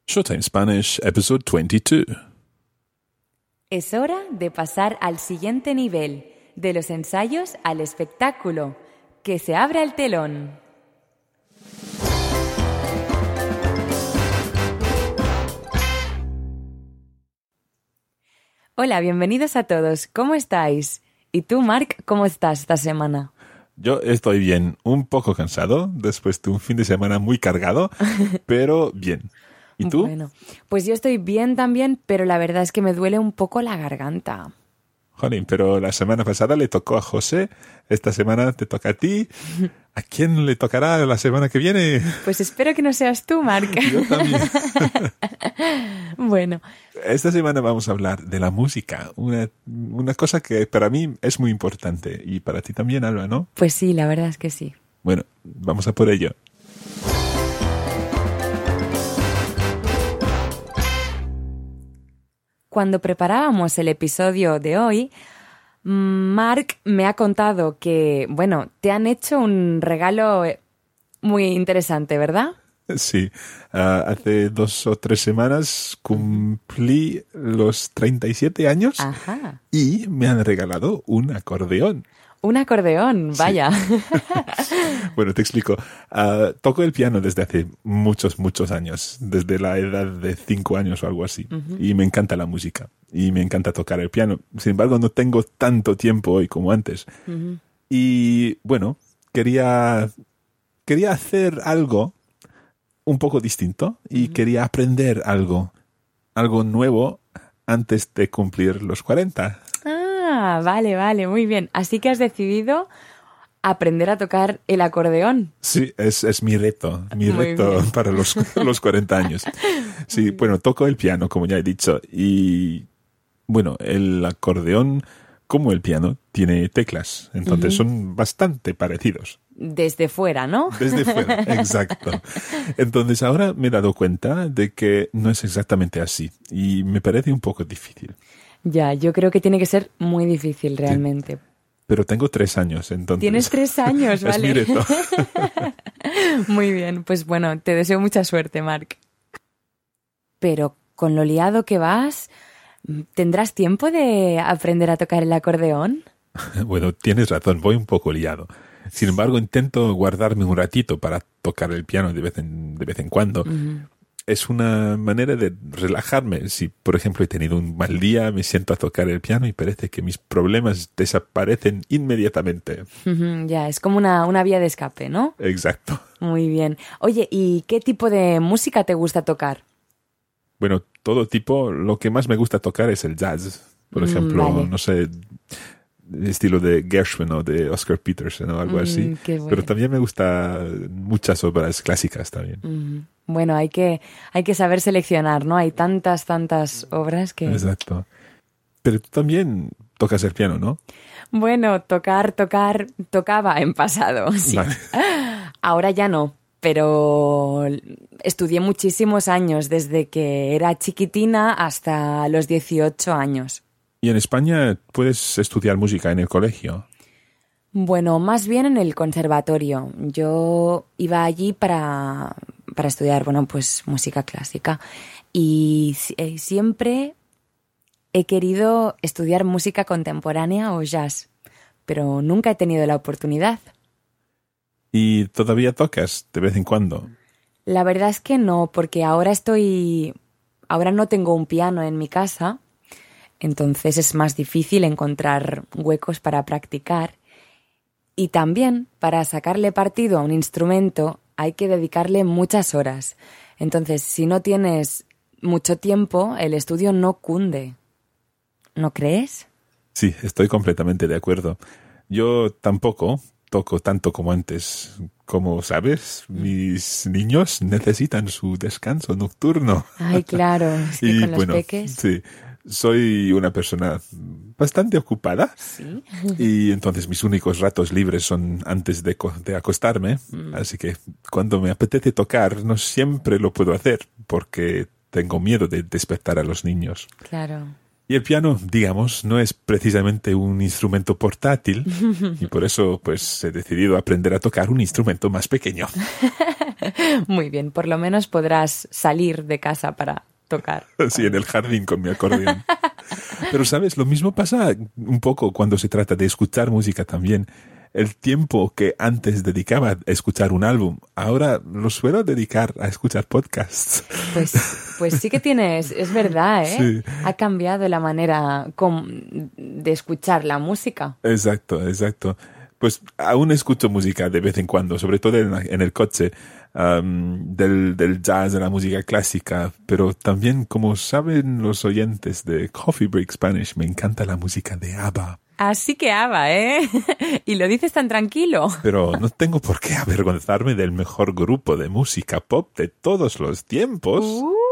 Showtime Spanish, episode 22. Es hora de pasar al siguiente nivel, de los ensayos al espectáculo. ¡Que se abra el telón! Hola, bienvenidos a todos. ¿Cómo estáis? ¿Y tú, Marc, cómo estás esta semana? Yo estoy bien, un poco cansado después de un fin de semana muy cargado, pero bien. ¿Y tú? Bueno, pues yo estoy bien también, pero la verdad es que me duele un poco la garganta. Jolín, pero la semana pasada le tocó a José, esta semana te toca a ti. ¿A quién le tocará la semana que viene? Pues espero que no seas tú, Marc. Yo también. Bueno. Esta semana vamos a hablar de la música, una cosa que para mí es muy importante y para ti también, Alba, ¿no? Pues sí, la verdad es que sí. Bueno, vamos a por ello. Cuando preparábamos el episodio de hoy, Marc me ha contado que, bueno, te han hecho un regalo muy interesante, ¿verdad? Sí, hace 2 o 3 semanas cumplí los 37 años. Ajá. Y me han regalado un acordeón. Un acordeón, vaya. Sí. Bueno, te explico. Toco el piano desde hace muchos años, desde la edad de 5 años o algo así. Uh-huh. Y me encanta la música y me encanta tocar el piano. Sin embargo, no tengo tanto tiempo hoy como antes. Uh-huh. Y bueno, quería hacer algo un poco distinto y quería aprender algo nuevo antes de cumplir los 40. Ah, vale, muy bien. Así que has decidido aprender a tocar el acordeón. Sí, es mi reto para los 40 años. Sí, bueno, toco el piano, como ya he dicho, y bueno, el acordeón, como el piano, tiene teclas, entonces son bastante parecidos. Desde fuera, ¿no? Desde fuera, exacto. Entonces ahora me he dado cuenta de que no es exactamente así y me parece un poco difícil. Ya, yo creo que tiene que ser muy difícil realmente. Sí. Pero tengo 3 años, entonces... Tienes 3 años, vale. Es mi reto. Muy bien, pues bueno, te deseo mucha suerte, Marc. Pero con lo liado que vas, ¿tendrás tiempo de aprender a tocar el acordeón? Bueno, tienes razón, voy un poco liado. Sin embargo, intento guardarme un ratito para tocar el piano de vez en cuando. Uh-huh. Es una manera de relajarme. Si, por ejemplo, he tenido un mal día, me siento a tocar el piano y parece que mis problemas desaparecen inmediatamente. Uh-huh, ya, es como una vía de escape, ¿no? Exacto. Muy bien. Oye, ¿y qué tipo de música te gusta tocar? Bueno, todo tipo. Lo que más me gusta tocar es el jazz. Por ejemplo, vale. No sé, estilo de Gershwin o de Oscar Peterson o algo así. Qué bueno. Pero también me gustan muchas obras clásicas también. Uh-huh. Bueno, hay que saber seleccionar, ¿no? Hay tantas obras que... Exacto. Pero tú también tocas el piano, ¿no? Bueno, tocaba en pasado, sí. Vale. Ahora ya no, pero estudié muchísimos años, desde que era chiquitina hasta los 18 años. ¿Y en España puedes estudiar música en el colegio? Bueno, más bien en el conservatorio. Yo iba allí para estudiar, bueno, pues música clásica. Y siempre he querido estudiar música contemporánea o jazz, pero nunca he tenido la oportunidad. ¿Y todavía tocas de vez en cuando? La verdad es que no, porque ahora no tengo un piano en mi casa, entonces es más difícil encontrar huecos para practicar. Y también, para sacarle partido a un instrumento, hay que dedicarle muchas horas. Entonces, si no tienes mucho tiempo, el estudio no cunde. ¿No crees? Sí, estoy completamente de acuerdo. Yo tampoco toco tanto como antes. Como sabes, mis niños necesitan su descanso nocturno. Ay, claro, es que con los peques... Sí. Soy una persona bastante ocupada. ¿Sí? Y entonces mis únicos ratos libres son antes de acostarme. Así que cuando me apetece tocar no siempre lo puedo hacer porque tengo miedo de despertar a los niños. Claro. Y el piano, digamos, no es precisamente un instrumento portátil y por eso pues he decidido aprender a tocar un instrumento más pequeño. Muy bien, por lo menos podrás salir de casa para tocar. Sí, en el jardín con mi acordeón. Pero, ¿sabes? Lo mismo pasa un poco cuando se trata de escuchar música también. El tiempo que antes dedicaba a escuchar un álbum, ahora lo suelo dedicar a escuchar podcasts. Pues sí que tienes, es verdad, ¿eh? Sí. Ha cambiado la manera de escuchar la música. Exacto. Pues aún escucho música de vez en cuando, sobre todo en el coche, del jazz, de la música clásica, pero también, como saben los oyentes de Coffee Break Spanish, me encanta la música de ABBA. Así que ABBA, ¿eh? Y lo dices tan tranquilo. Pero no tengo por qué avergonzarme del mejor grupo de música pop de todos los tiempos.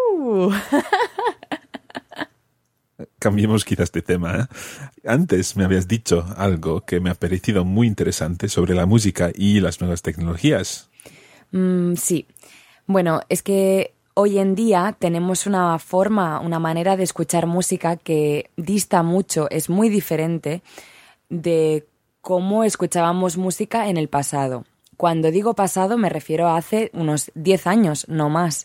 Cambiemos quizás de tema, ¿eh? Antes me habías dicho algo que me ha parecido muy interesante sobre la música y las nuevas tecnologías. Sí. Bueno, es que hoy en día tenemos una manera de escuchar música que dista mucho, es muy diferente de cómo escuchábamos música en el pasado. Cuando digo pasado me refiero a hace unos 10 años, no más.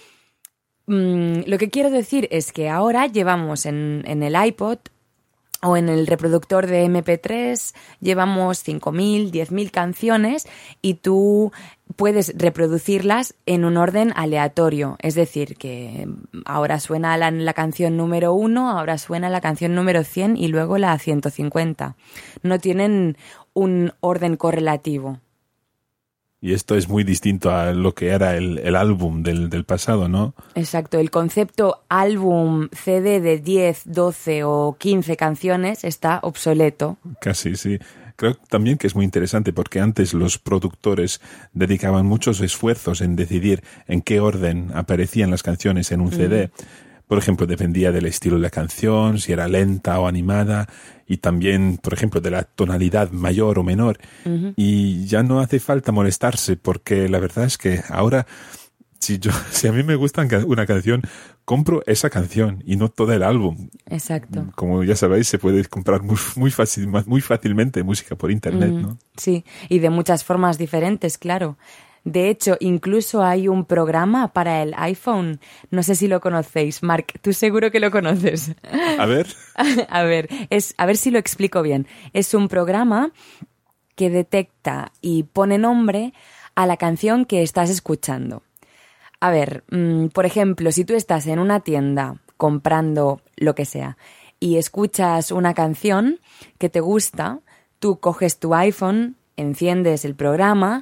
Lo que quiero decir es que ahora llevamos en el iPod o en el reproductor de MP3, llevamos 5.000, 10.000 canciones y tú puedes reproducirlas en un orden aleatorio. Es decir, que ahora suena la canción número 1, ahora suena la canción número 100 y luego la 150. No tienen un orden correlativo. Y esto es muy distinto a lo que era el álbum del pasado, ¿no? Exacto. El concepto álbum CD de 10, 12 o 15 canciones está obsoleto. Casi, sí. Creo también que es muy interesante porque antes los productores dedicaban muchos esfuerzos en decidir en qué orden aparecían las canciones en un CD. Por ejemplo, dependía del estilo de la canción, si era lenta o animada, y también, por ejemplo, de la tonalidad mayor o menor. Y ya no hace falta molestarse porque la verdad es que ahora, si a mí me gusta una canción, compro esa canción y no todo el álbum. Exacto. Como ya sabéis, se puede comprar muy fácilmente música por internet, ¿no? Sí, y de muchas formas diferentes, claro. De hecho, incluso hay un programa para el iPhone. No sé si lo conocéis. Marc, tú seguro que lo conoces. A ver. A ver si lo explico bien. Es un programa que detecta y pone nombre a la canción que estás escuchando. A ver, por ejemplo, si tú estás en una tienda comprando lo que sea y escuchas una canción que te gusta, tú coges tu iPhone, enciendes el programa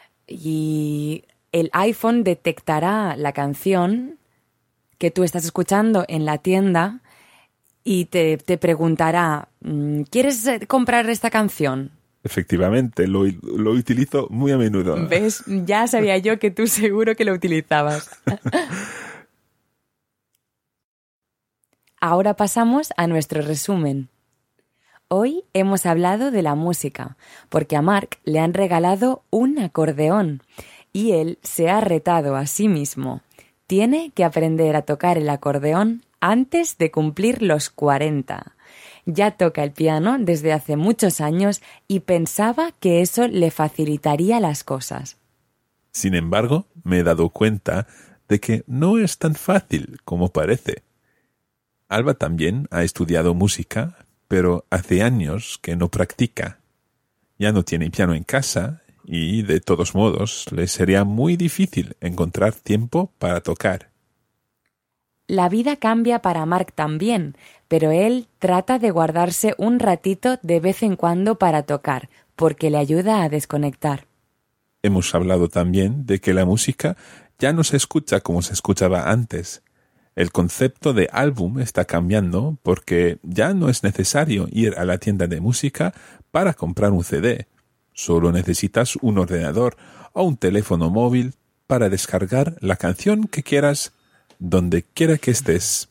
y el iPhone detectará la canción que tú estás escuchando en la tienda y te preguntará, ¿quieres comprar esta canción? Efectivamente, lo utilizo muy a menudo. ¿Ves? Ya sabía yo que tú seguro que lo utilizabas. Ahora pasamos a nuestro resumen. Hoy hemos hablado de la música, porque a Marc le han regalado un acordeón y él se ha retado a sí mismo. Tiene que aprender a tocar el acordeón antes de cumplir los 40. Ya toca el piano desde hace muchos años y pensaba que eso le facilitaría las cosas. Sin embargo, me he dado cuenta de que no es tan fácil como parece. Alba también ha estudiado música, pero hace años que no practica. Ya no tiene piano en casa y, de todos modos, le sería muy difícil encontrar tiempo para tocar. La vida cambia para Marc también, pero él trata de guardarse un ratito de vez en cuando para tocar, porque le ayuda a desconectar. Hemos hablado también de que la música ya no se escucha como se escuchaba antes. El concepto de álbum está cambiando porque ya no es necesario ir a la tienda de música para comprar un CD. Solo necesitas un ordenador o un teléfono móvil para descargar la canción que quieras donde quiera que estés.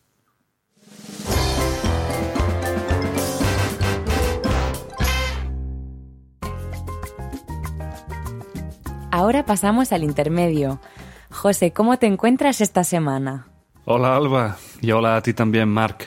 Ahora pasamos al intermedio. José, ¿cómo te encuentras esta semana? Hola Alba, y hola a ti también, Marc.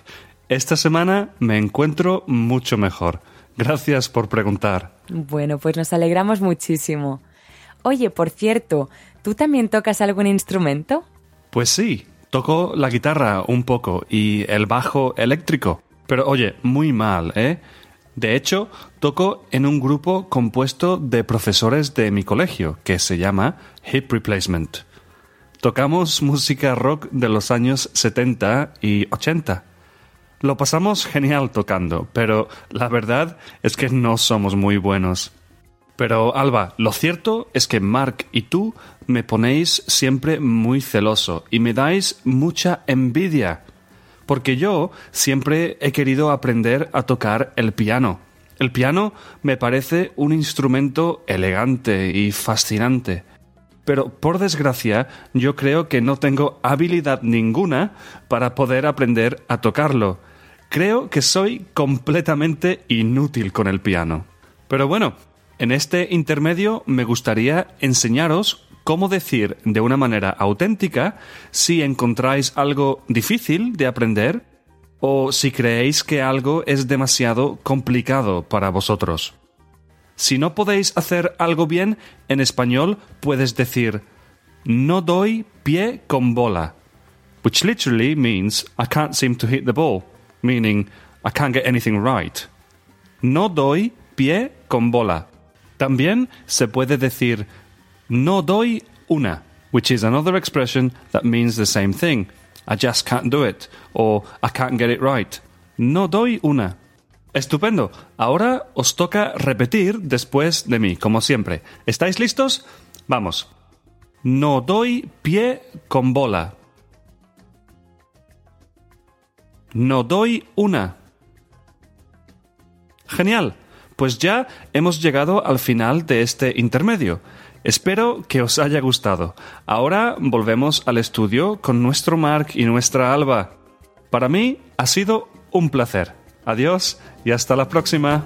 Esta semana me encuentro mucho mejor. Gracias por preguntar. Bueno, pues nos alegramos muchísimo. Oye, por cierto, ¿tú también tocas algún instrumento? Pues sí, toco la guitarra un poco y el bajo eléctrico. Pero oye, muy mal, ¿eh? De hecho, toco en un grupo compuesto de profesores de mi colegio, que se llama Hip Replacement. Tocamos música rock de los años 70 y 80. Lo pasamos genial tocando, pero la verdad es que no somos muy buenos. Pero, Alba, lo cierto es que Marc y tú me ponéis siempre muy celoso y me dais mucha envidia. Porque yo siempre he querido aprender a tocar el piano. El piano me parece un instrumento elegante y fascinante. Pero, por desgracia, yo creo que no tengo habilidad ninguna para poder aprender a tocarlo. Creo que soy completamente inútil con el piano. Pero bueno, en este intermedio me gustaría enseñaros cómo decir de una manera auténtica si encontráis algo difícil de aprender o si creéis que algo es demasiado complicado para vosotros. Si no podéis hacer algo bien, en español puedes decir no doy pie con bola, which literally means I can't seem to hit the ball, meaning I can't get anything right. No doy pie con bola. También se puede decir no doy una, which is another expression that means the same thing. I just can't do it, or I can't get it right. No doy una. Estupendo. Ahora os toca repetir después de mí, como siempre. ¿Estáis listos? Vamos. No doy pie con bola. No doy una. Genial. Pues ya hemos llegado al final de este intermedio. Espero que os haya gustado. Ahora volvemos al estudio con nuestro Marc y nuestra Alba. Para mí ha sido un placer. Adiós y hasta la próxima.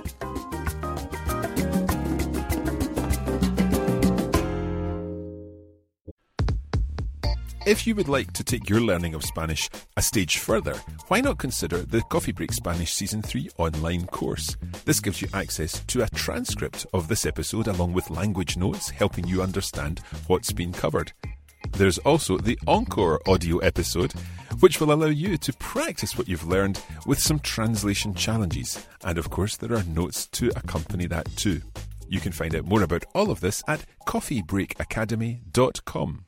If you would like to take your learning of Spanish a stage further, why not consider the Coffee Break Spanish Season 3 online course? This gives you access to a transcript of this episode along with language notes helping you understand what's been covered. There's also the Encore audio episode, which will allow you to practice what you've learned with some translation challenges. And of course, there are notes to accompany that too. You can find out more about all of this at coffeebreakacademy.com.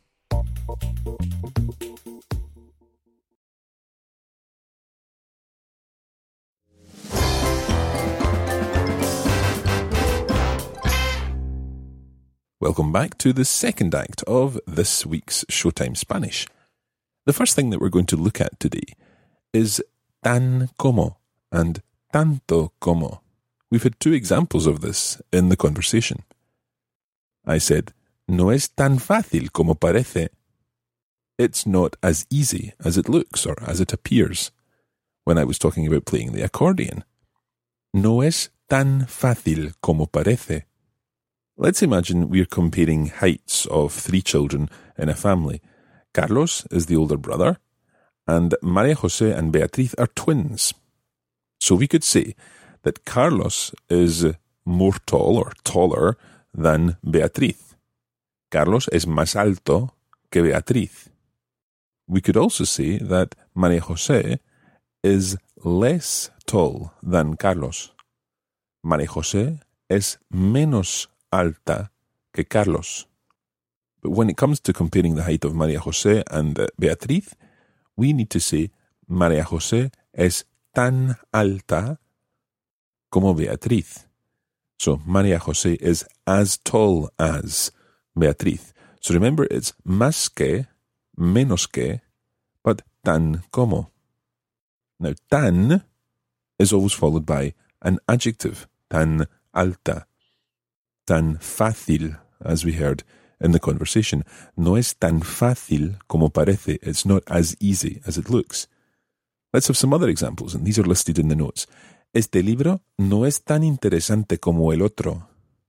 Welcome back to the second act of this week's Showtime Spanish. The first thing that we're going to look at today is tan como and tanto como. We've had two examples of this in the conversation. I said, no es tan fácil como parece. It's not as easy as it looks or as it appears. When I was talking about playing the accordion. No es tan fácil como parece. Let's imagine we're comparing heights of three children in a family. Carlos is the older brother, and Maria Jose and Beatriz are twins. So we could say that Carlos is more tall or taller than Beatriz. Carlos es más alto que Beatriz. We could also say that Maria Jose is less tall than Carlos. Maria Jose es menos alta que Carlos. But when it comes to comparing the height of Maria Jose and Beatriz, we need to say Maria Jose es tan alta como Beatriz. So Maria Jose is as tall as Beatriz. So remember, it's más que, menos que, but tan como. Now, tan is always followed by an adjective, tan alta. Tan fácil, as we heard in the conversation. No es tan fácil como parece. It's not as easy as it looks. Let's have some other examples, and these are listed in the notes. Este libro no es tan interesante como el otro.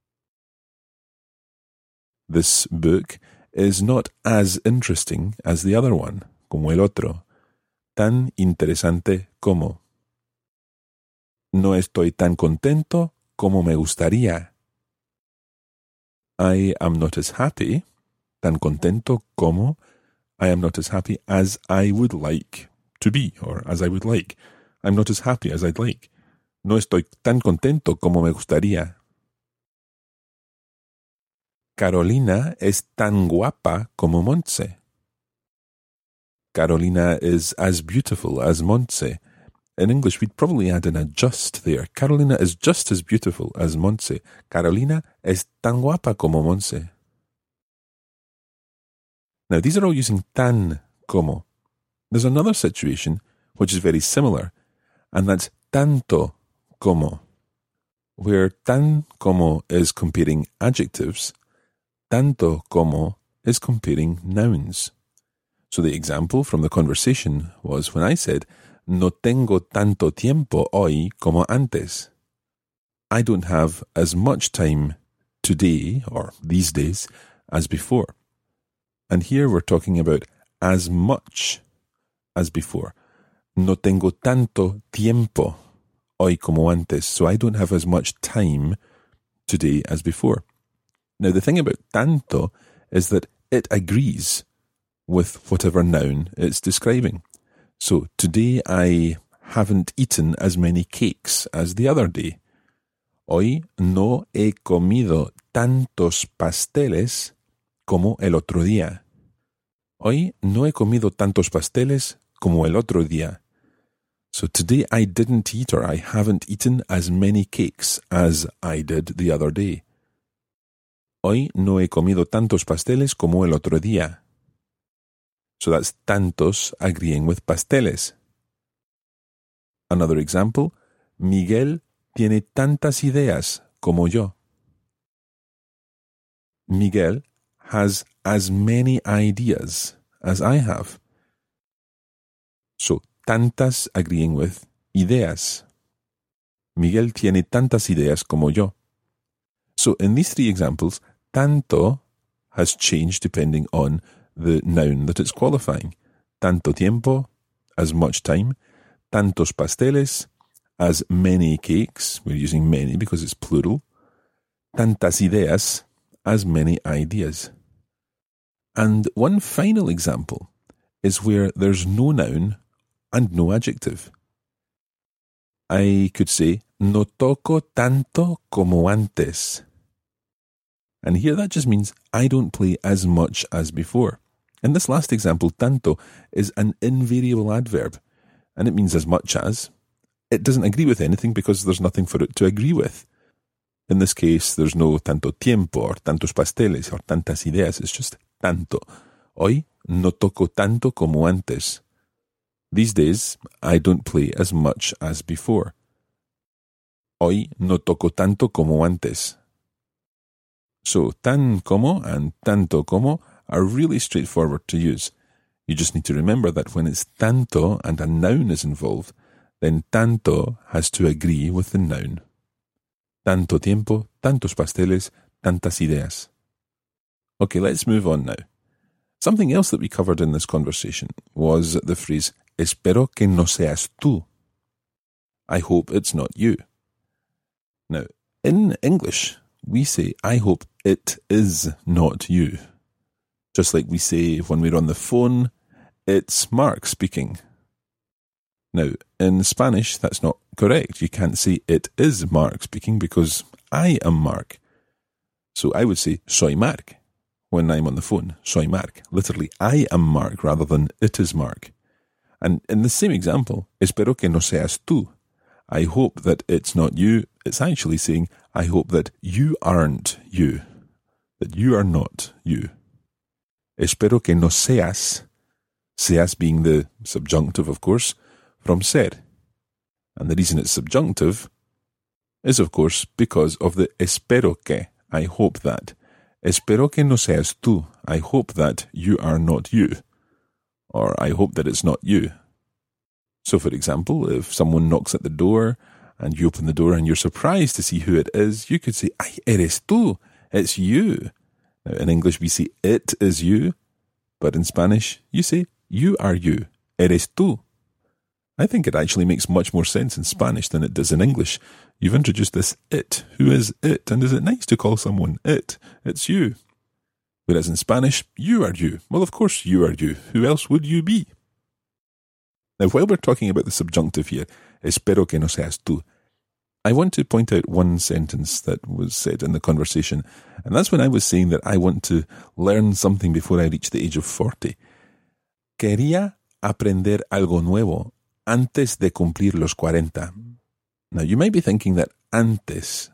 This book is not as interesting as the other one, como el otro. tan interesante como. No estoy tan contento como me gustaría. I am not as happy, tan contento como. I am not as happy as I would like to be, or as I would like. I'm not as happy as I'd like. No estoy tan contento como me gustaría. Carolina es tan guapa como Montse. Carolina is as beautiful as Montse. In English, we'd probably add an just there. Carolina is just as beautiful as Montse. Carolina es tan guapa como Montse. Now, these are all using tan como. There's another situation which is very similar, and that's tanto como, where tan como is comparing adjectives, tanto como is comparing nouns. So the example from the conversation was when I said, no tengo tanto tiempo hoy como antes. I don't have as much time today, or these days, as before. And here we're talking about as much as before. No tengo tanto tiempo hoy como antes. So I don't have as much time today as before. Now the thing about tanto is that it agrees with whatever noun it's describing. So today I haven't eaten as many cakes as the other day. Hoy no he comido tantos pasteles como el otro día. Hoy no he comido tantos pasteles como el otro día. So today I didn't eat, or I haven't eaten as many cakes as I did the other day. Hoy no he comido tantos pasteles como el otro día. So that's tantos agreeing with pasteles. Another example, Miguel tiene tantas ideas como yo. Miguel has as many ideas as I have. So tantas agreeing with ideas. Miguel tiene tantas ideas como yo. So in these three examples, tanto has changed depending on the noun that it's qualifying. Tanto tiempo, as much time. Tantos pasteles, as many cakes. We're using many because it's plural. Tantas ideas, as many ideas. And one final example is where there's no noun and no adjective. I could say, no toco tanto como antes. And here that just means I don't play as much as before. In this last example, tanto is an invariable adverb, and it means as much as. It doesn't agree with anything because there's nothing for it to agree with. In this case, there's no tanto tiempo or tantos pasteles or tantas ideas. It's just tanto. Hoy no toco tanto como antes. These days, I don't play as much as before. Hoy no toco tanto como antes. So tan como and tanto como are really straightforward to use. You just need to remember that when it's tanto and a noun is involved, then tanto has to agree with the noun. Tanto tiempo, tantos pasteles, tantas ideas. Okay, let's move on now. Something else that we covered in this conversation was the phrase, espero que no seas tú. I hope it's not you. Now, in English, we say, I hope it is not you. Just like we say when we're on the phone, it's Mark speaking. Now, in Spanish, that's not correct. You can't say it is Mark speaking because I am Mark. So I would say, soy Mark, when I'm on the phone. Soy Mark. Literally, I am Mark rather than it is Mark. And in the same example, espero que no seas tú. I hope that it's not you. It's actually saying, I hope that you aren't you. That you are not you. Espero que no seas. Seas being the subjunctive, of course, from ser. And the reason it's subjunctive is, of course, because of the espero que. I hope that. Espero que no seas tú. I hope that you are not you. Or I hope that it's not you. So, for example, if someone knocks at the door and you open the door and you're surprised to see who it is, you could say, ay, eres tú. It's you. Now, in English, we say it is you. But in Spanish, you say you are you. Eres tú. I think it actually makes much more sense in Spanish than it does in English. You've introduced this it. Who is it? And is it nice to call someone it? It's you. Whereas in Spanish, you are you. Well, of course you are you. Who else would you be? Now, while we're talking about the subjunctive here, espero que no seas tú, I want to point out one sentence that was said in the conversation, and that's when I was saying that I want to learn something before I reach the age of 40. Quería aprender algo nuevo antes de cumplir los 40. Now, you might be thinking that antes,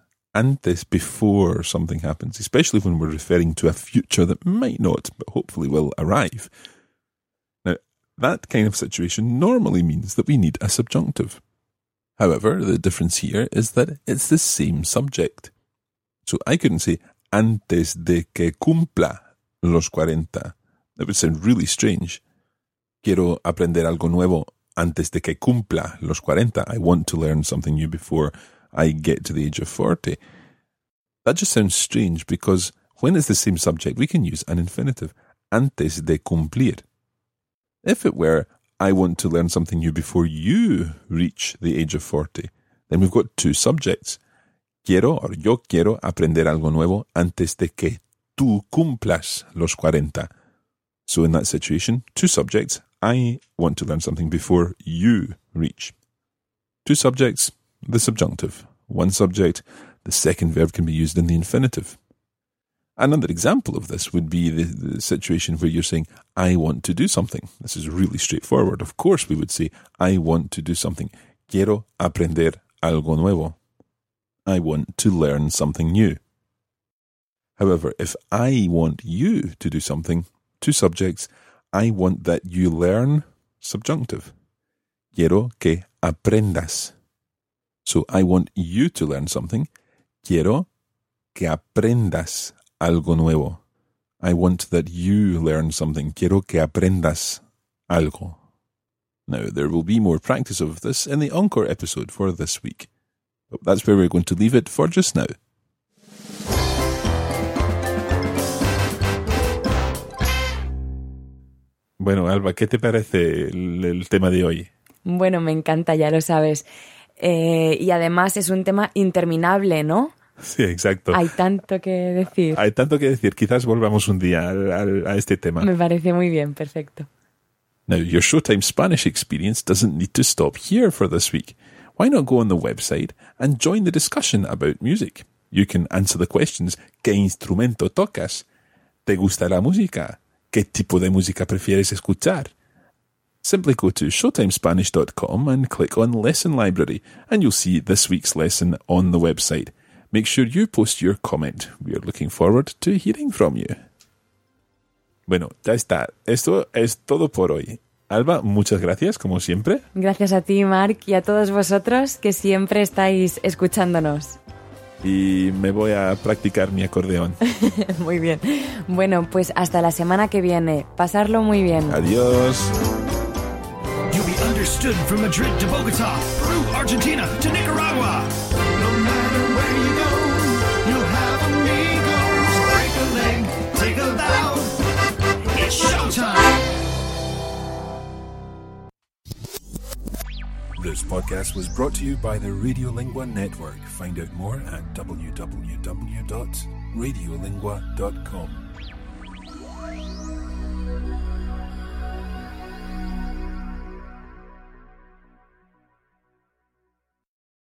before something happens, especially when we're referring to a future that might not, but hopefully will arrive. Now, that kind of situation normally means that we need a subjunctive. However, the difference here is that it's the same subject. So I couldn't say antes de que cumpla los 40. That would sound really strange. Quiero aprender algo nuevo antes de que cumpla los 40. I want to learn something new before I get to the age of 40. That just sounds strange because when it's the same subject, we can use an infinitive. Antes de cumplir. If it were, I want to learn something new before you reach the age of 40, then we've got two subjects. Quiero, or yo quiero aprender algo nuevo antes de que tú cumplas los 40. So in that situation, two subjects. I want to learn something before you reach. Two subjects, the subjunctive. One subject, the second verb can be used in the infinitive. Another example of this would be the situation where you're saying, I want to do something. This is really straightforward. Of course, we would say, I want to do something. Quiero aprender algo nuevo. I want to learn something new. However, if I want you to do something, two subjects, I want that you learn, subjunctive. Quiero que aprendas. So I want you to learn something. Quiero que aprendas algo nuevo. I want that you learn something. Quiero que aprendas algo. Now, there will be more practice of this in the Encore episode for this week. But that's where we're going to leave it for just now. Bueno, Alba, ¿qué te parece el tema de hoy? Bueno, me encanta, ya lo sabes. Y además es un tema interminable, ¿no? Sí, exacto. Hay tanto que decir. Hay tanto que decir. Quizás volvamos un día a este tema. Me parece muy bien, perfecto. Now, your Showtime Spanish experience doesn't need to stop here for this week. Why not go on the website and join the discussion about music? You can answer the questions. ¿Qué instrumento tocas? ¿Te gusta la música? ¿Qué tipo de música prefieres escuchar? Simply go to showtimespanish.com and click on Lesson Library, and you'll see this week's lesson on the website. Make sure you post your comment. We are looking forward to hearing from you. Bueno, ya está. Esto es todo por hoy. Alba, muchas gracias, como siempre. Gracias a ti, Marc, y a todos vosotros que siempre estáis escuchándonos. Y me voy a practicar mi acordeón. Muy bien. Bueno, pues hasta la semana que viene. Pasarlo muy bien. Adiós. You'll be understood from Madrid to Bogota, Peru, Argentina to Nicaragua. No matter where you go, you'll have amigos. Break a leg, take a bow. It's showtime. This podcast was brought to you by the Radiolingua Network. Find out more at www.radiolingua.com.